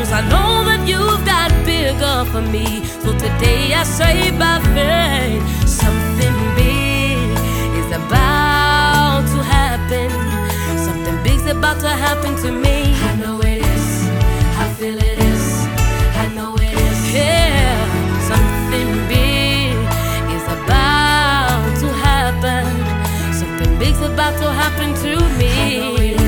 'cause I know that you've got bigger for me. So today I say by faith, something big is about to happen. Something big's about to happen to me. I know it is, I feel it is, I know it is. Yeah, something big is about to happen. Something big's about to happen to me. I know it is.